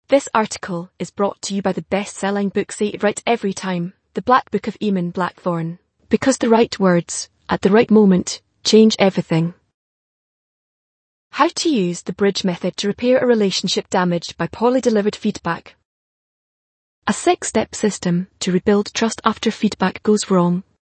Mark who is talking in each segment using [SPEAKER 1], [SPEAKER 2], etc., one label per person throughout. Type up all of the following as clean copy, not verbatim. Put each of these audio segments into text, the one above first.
[SPEAKER 1] This article is brought to you by the best-selling book Say It Right Every Time, The Black Book of Eamon Blackthorne. Because the right words, at the right moment, change everything. How to use the bridge method to repair a relationship damaged by poorly delivered feedback. A 6-step system to rebuild trust after feedback goes wrong.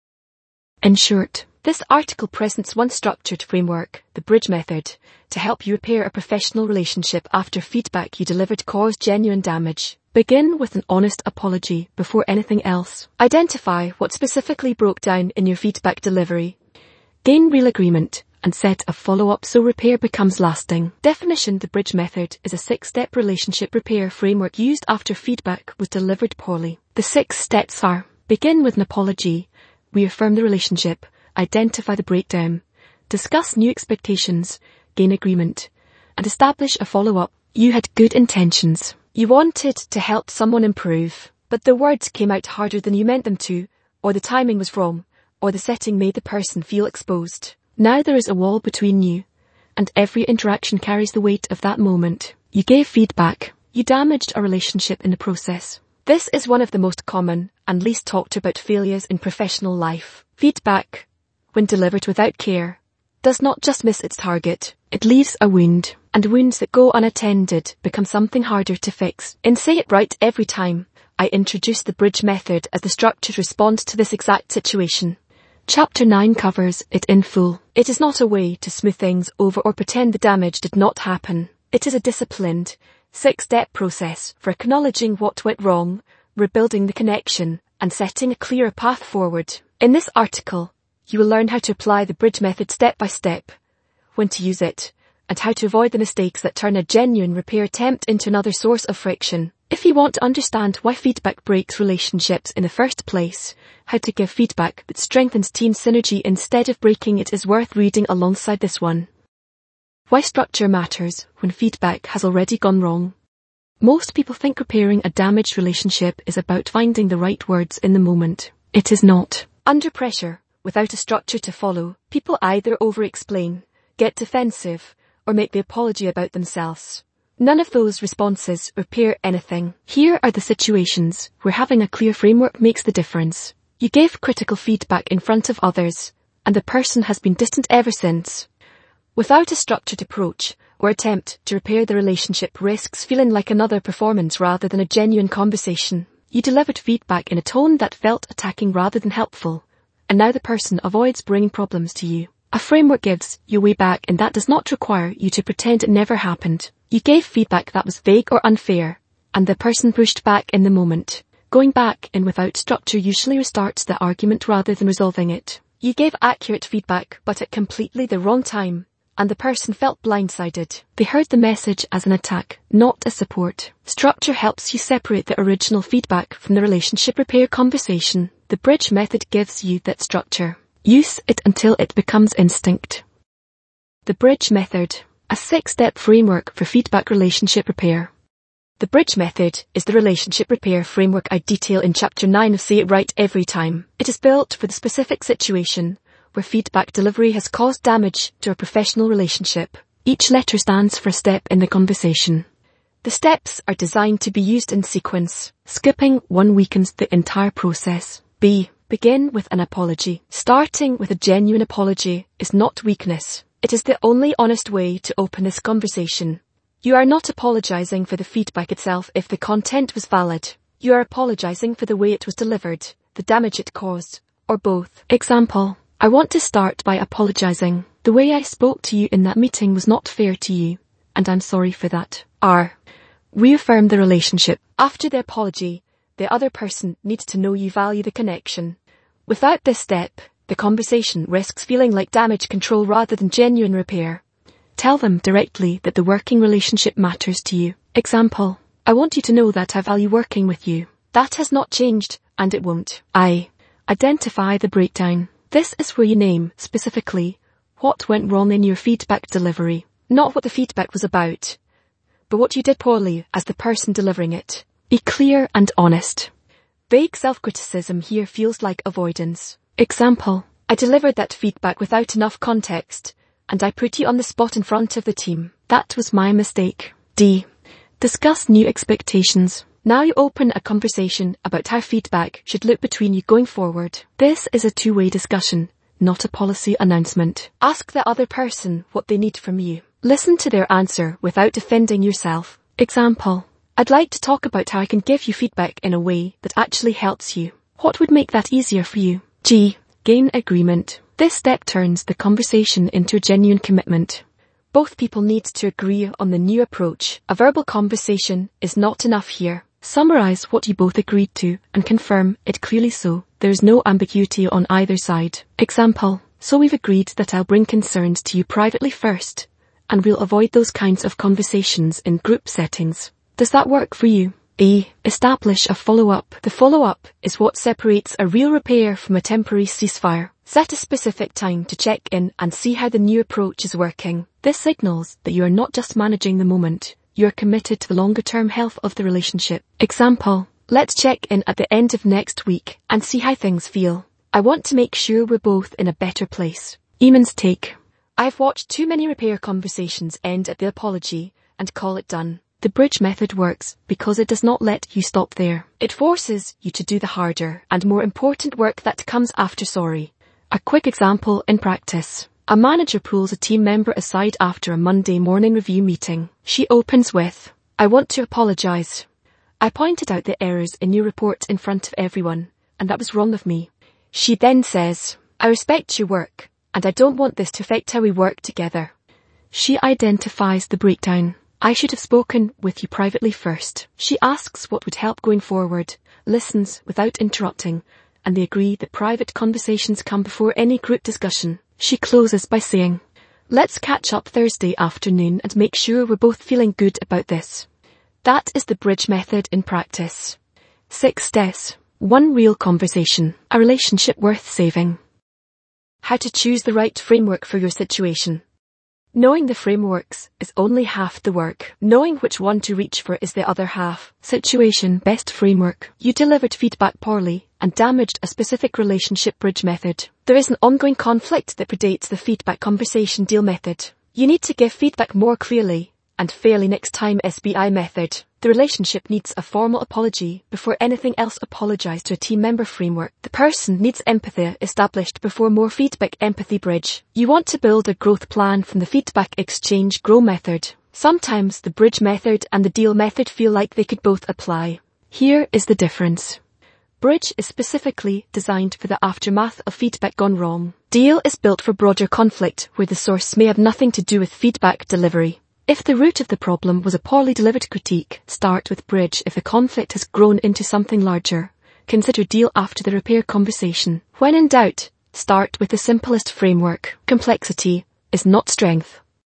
[SPEAKER 1] In short, this article presents one structured framework, the bridge method, to help you repair a professional relationship after feedback you delivered caused genuine damage. Begin with an honest apology before anything else. Identify what specifically broke down in your feedback delivery. Gain real agreement and set a follow-up so repair becomes lasting. Definition: the bridge method is a 6-step relationship repair framework used after feedback was delivered poorly. The 6 steps are: begin with an apology, reaffirm the relationship, identify the breakdown, discuss new expectations, gain agreement, and establish a follow-up. You had good intentions. You wanted to help someone improve, but the words came out harder than you meant them to, or the timing was wrong, or the setting made the person feel exposed. Now there is a wall between you, and every interaction carries the weight of that moment. You gave feedback. You damaged a relationship in the process. This is one of the most common and least talked about failures in professional life. Feedback, when delivered without care, does not just miss its target, it leaves a wound, and wounds that go unattended become something harder to fix. In Say It Right Every Time, I introduce the bridge method as the structured response to this exact situation. Chapter 9 covers it in full. It is not a way to smooth things over or pretend the damage did not happen. It is a disciplined, 6-step process for acknowledging what went wrong, rebuilding the connection, and setting a clearer path forward. In this article, you will learn how to apply the bridge method step by step, when to use it, and how to avoid the mistakes that turn a genuine repair attempt into another source of friction. If you want to understand why feedback breaks relationships in the first place, how to give feedback that strengthens team synergy instead of breaking it, is worth reading alongside this one. Why structure matters when feedback has already gone wrong. Most people think repairing a damaged relationship is about finding the right words in the moment. It is not. Under pressure, without a structure to follow, people either over-explain, get defensive, or make the apology about themselves. None of those responses repair anything. Here are the situations where having a clear framework makes the difference. You gave critical feedback in front of others, and the person has been distant ever since. Without a structured approach or attempt to repair the relationship risks feeling like another performance rather than a genuine conversation. You delivered feedback in a tone that felt attacking rather than helpful, and now the person avoids bringing problems to you. A framework gives you a way back, and that does not require you to pretend it never happened. You gave feedback that was vague or unfair, and the person pushed back in the moment. Going back in without structure usually restarts the argument rather than resolving it. You gave accurate feedback but at completely the wrong time, and the person felt blindsided. They heard the message as an attack, not as support. Structure helps you separate the original feedback from the relationship repair conversation. The bridge method gives you that structure. Use it until it becomes instinct. The bridge method, a 6-step framework for feedback relationship repair. The bridge method is the relationship repair framework I detail in Chapter 9 of Say It Right Every Time. It is built for the specific situation where feedback delivery has caused damage to a professional relationship. Each letter stands for a step in the conversation. The steps are designed to be used in sequence. Skipping one weakens the entire process. Begin with an apology. Starting with a genuine apology is not weakness. It is the only honest way to open this conversation. You are not apologizing for the feedback itself if the content was valid. You are apologizing for the way it was delivered, the damage it caused, or both. Example: I want to start by apologizing. The way I spoke to you in that meeting was not fair to you, and I'm sorry for that. Reaffirm the relationship. After the apology, the other person needs to know you value the connection. Without this step, the conversation risks feeling like damage control rather than genuine repair. Tell them directly that the working relationship matters to you. Example: I want you to know that I value working with you. That has not changed, and it won't. Identify the breakdown. This is where you name, specifically, what went wrong in your feedback delivery. Not what the feedback was about, but what you did poorly as the person delivering it. Be clear and honest. Vague self-criticism here feels like avoidance. Example: I delivered that feedback without enough context, and I put you on the spot in front of the team. That was my mistake. Discuss new expectations. Now you open a conversation about how feedback should look between you going forward. This is a two-way discussion, not a policy announcement. Ask the other person what they need from you. Listen to their answer without defending yourself. Example: I'd like to talk about how I can give you feedback in a way that actually helps you. What would make that easier for you? G. Gain agreement. This step turns the conversation into a genuine commitment. Both people need to agree on the new approach. A verbal conversation is not enough here. Summarize what you both agreed to and confirm it clearly so there is no ambiguity on either side. Example: so we've agreed that I'll bring concerns to you privately first, and we'll avoid those kinds of conversations in group settings. Does that work for you? A. Establish a follow-up. The follow-up is what separates a real repair from a temporary ceasefire. Set a specific time to check in and see how the new approach is working. This signals that you are not just managing the moment, you are committed to the longer-term health of the relationship. Example: let's check in at the end of next week and see how things feel. I want to make sure we're both in a better place. Eamon's take. I've watched too many repair conversations end at the apology and call it done. The bridge method works because it does not let you stop there. It forces you to do the harder and more important work that comes after sorry. A quick example in practice. A manager pulls a team member aside after a Monday morning review meeting. She opens with, "I want to apologize. I pointed out the errors in your report in front of everyone, and that was wrong of me." She then says, "I respect your work, and I don't want this to affect how we work together." She identifies the breakdown. "I should have spoken with you privately first." She asks what would help going forward, listens without interrupting, and they agree that private conversations come before any group discussion. She closes by saying, "Let's catch up Thursday afternoon and make sure we're both feeling good about this." That is the bridge method in practice. 6 steps. 1 real conversation. A relationship worth saving. How to choose the right framework for your situation. Knowing the frameworks is only half the work. Knowing which one to reach for is the other half. Situation best framework. You delivered feedback poorly and damaged a specific relationship. Bridge method. There is an ongoing conflict that predates the feedback conversation deal method. You need to give feedback more clearly and fairly next time. SBI method. The relationship needs a formal apology before anything else. Apologize to a team member framework. The person needs empathy established before more feedback. Empathy bridge. You want to build a growth plan from the feedback exchange grow method. Sometimes the bridge method and the deal method feel like they could both apply. Here is the difference. Bridge is specifically designed for the aftermath of feedback gone wrong. Deal is built for broader conflict where the source may have nothing to do with feedback delivery. If the root of the problem was a poorly delivered critique, start with bridge. If the conflict has grown into something larger, consider deal after the repair conversation. When in doubt, start with the simplest framework. Complexity is not strength.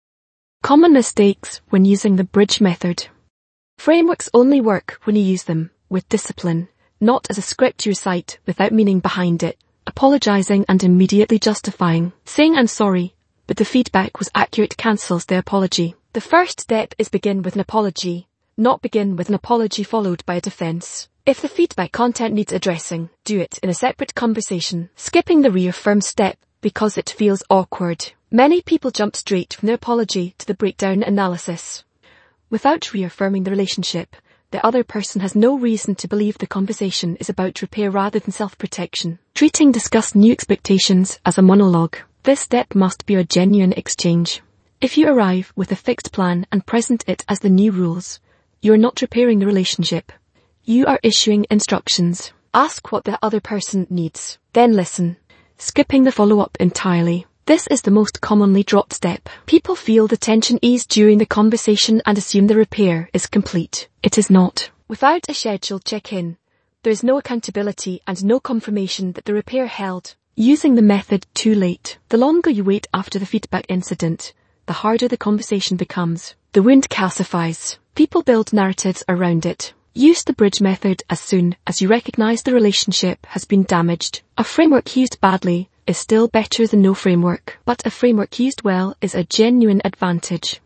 [SPEAKER 1] Common mistakes when using the bridge method. Frameworks only work when you use them with discipline, not as a script you recite without meaning behind it. Apologizing and immediately justifying. Saying "I'm sorry, but the feedback was accurate" cancels the apology. The first step is begin with an apology, not begin with an apology followed by a defense. If the feedback content needs addressing, do it in a separate conversation, skipping the reaffirm step because it feels awkward. Many people jump straight from their apology to the breakdown analysis. Without reaffirming the relationship, the other person has no reason to believe the conversation is about repair rather than self-protection. Treating discuss new expectations as a monologue. This step must be a genuine exchange. If you arrive with a fixed plan and present it as the new rules, you are not repairing the relationship. You are issuing instructions. Ask what the other person needs, then listen. Skipping the follow-up entirely. This is the most commonly dropped step. People feel the tension ease during the conversation and assume the repair is complete. It is not. Without a scheduled check-in, there is no accountability and no confirmation that the repair held. Using the method too late. The longer you wait after the feedback incident, the harder the conversation becomes. The wound calcifies. People build narratives around it. Use the bridge method as soon as you recognize the relationship has been damaged. A framework used badly is still better than no framework, but a framework used well is a genuine advantage.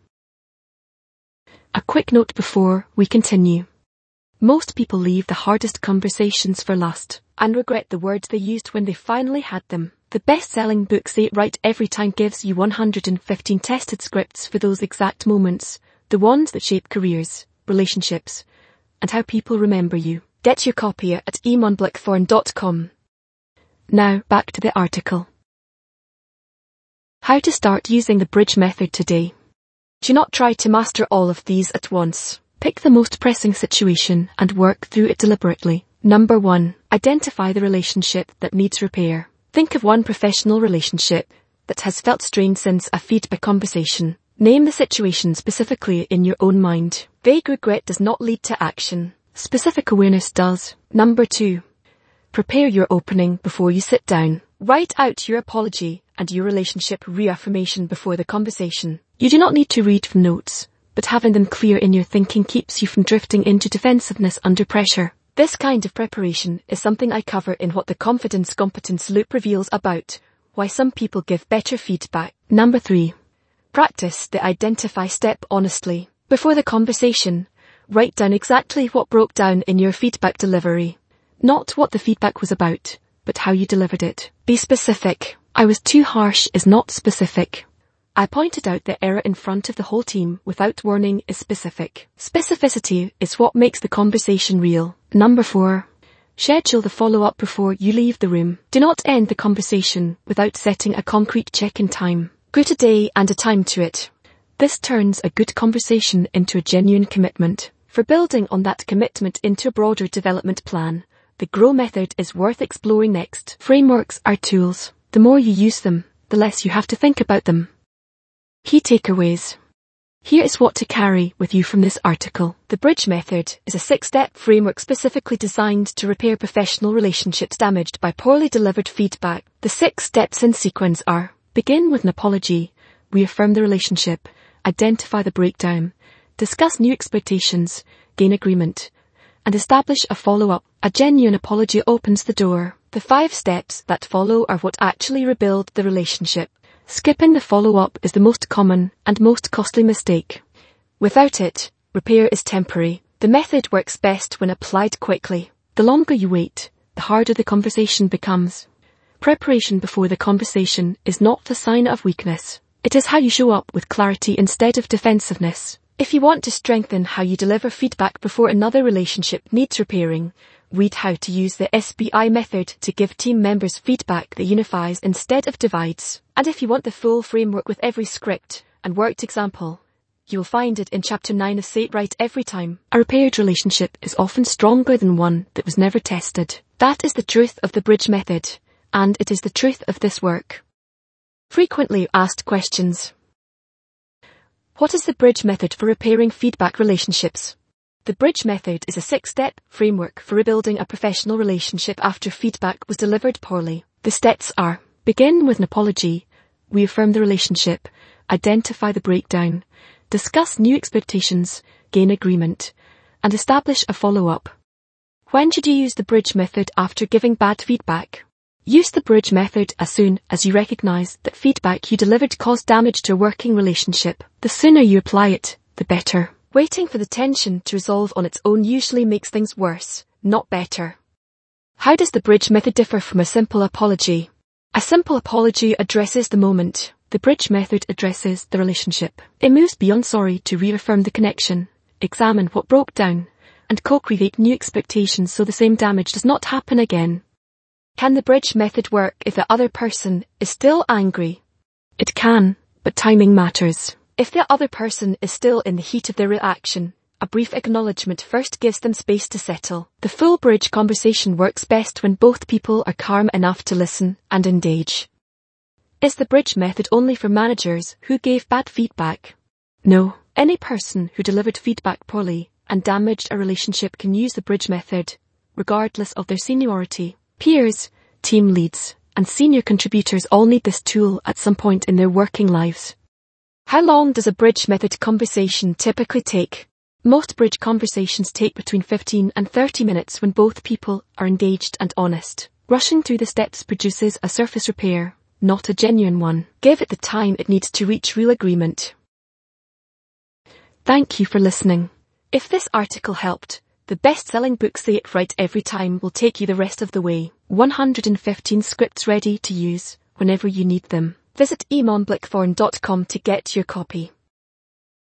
[SPEAKER 1] A quick note before we continue. Most people leave the hardest conversations for last and regret the words they used when they finally had them. The best-selling book Say It Right Every Time gives you 115 tested scripts for those exact moments, the ones that shape careers, relationships, and how people remember you. Get your copy at eamonblackthorn.com. Now back to the article. How to start using the bridge method today. Do not try to master all of these at once. Pick the most pressing situation and work through it deliberately. Number 1. Identify the relationship that needs repair. Think of one professional relationship that has felt strained since a feedback conversation. Name the situation specifically in your own mind. Vague regret does not lead to action. Specific awareness does. Number 2. Prepare your opening before you sit down. Write out your apology and your relationship reaffirmation before the conversation. You do not need to read from notes, but having them clear in your thinking keeps you from drifting into defensiveness under pressure. This kind of preparation is something I cover in what the confidence-competence loop reveals about why some people give better feedback. Number 3. Practice the identify step honestly. Before the conversation, write down exactly what broke down in your feedback delivery. Not what the feedback was about, but how you delivered it. Be specific. I was too harsh is not specific. I pointed out the error in front of the whole team without warning is specific. Specificity is what makes the conversation real. Number 4. Schedule the follow-up before you leave the room. Do not end the conversation without setting a concrete check-in time. Put a day and a time to it. This turns a good conversation into a genuine commitment. For building on that commitment into a broader development plan, the GROW method is worth exploring next. Frameworks are tools. The more you use them, the less you have to think about them. Key takeaways. Here is what to carry with you from this article. The bridge method is a 6-step framework specifically designed to repair professional relationships damaged by poorly delivered feedback. The 6 steps in sequence are: begin with an apology, reaffirm the relationship, identify the breakdown, discuss new expectations, gain agreement, and establish a follow-up. A genuine apology opens the door. The 5 steps that follow are what actually rebuild the relationship. Skipping the follow-up is the most common and most costly mistake. Without it, repair is temporary. The method works best when applied quickly. The longer you wait, the harder the conversation becomes. Preparation before the conversation is not a sign of weakness. It is how you show up with clarity instead of defensiveness. If you want to strengthen how you deliver feedback before another relationship needs repairing, read how to use the SBI method to give team members feedback that unifies instead of divides. And if you want the full framework with every script and worked example, you will find it in Chapter 9 of Say It Right Every Time. A repaired relationship is often stronger than one that was never tested. That is the truth of the bridge method, and it is the truth of this work. Frequently asked questions. What is the bridge method for repairing feedback relationships? The bridge method is a 6-step framework for rebuilding a professional relationship after feedback was delivered poorly. The steps are: begin with an apology, reaffirm the relationship, identify the breakdown, discuss new expectations, gain agreement, and establish a follow-up. When should you use the bridge method after giving bad feedback? Use the bridge method as soon as you recognize that feedback you delivered caused damage to a working relationship. The sooner you apply it, the better. Waiting for the tension to resolve on its own usually makes things worse, not better. How does the bridge method differ from a simple apology? A simple apology addresses the moment. The bridge method addresses the relationship. It moves beyond sorry to reaffirm the connection, examine what broke down, and co-create new expectations so the same damage does not happen again. Can the bridge method work if the other person is still angry? It can, but timing matters. If the other person is still in the heat of their reaction, a brief acknowledgement first gives them space to settle. The full bridge conversation works best when both people are calm enough to listen and engage. Is the bridge method only for managers who gave bad feedback? No. Any person who delivered feedback poorly and damaged a relationship can use the bridge method, regardless of their seniority. Peers, team leads, and senior contributors all need this tool at some point in their working lives. How long does a bridge method conversation typically take? Most bridge conversations take between 15 and 30 minutes when both people are engaged and honest. Rushing through the steps produces a surface repair, not a genuine one. Give it the time it needs to reach real agreement. Thank you for listening. If this article helped, the best-selling book Say It Right Every Time will take you the rest of the way. 115 scripts ready to use whenever you need them. Visit eamonblackthorn.com to get your copy.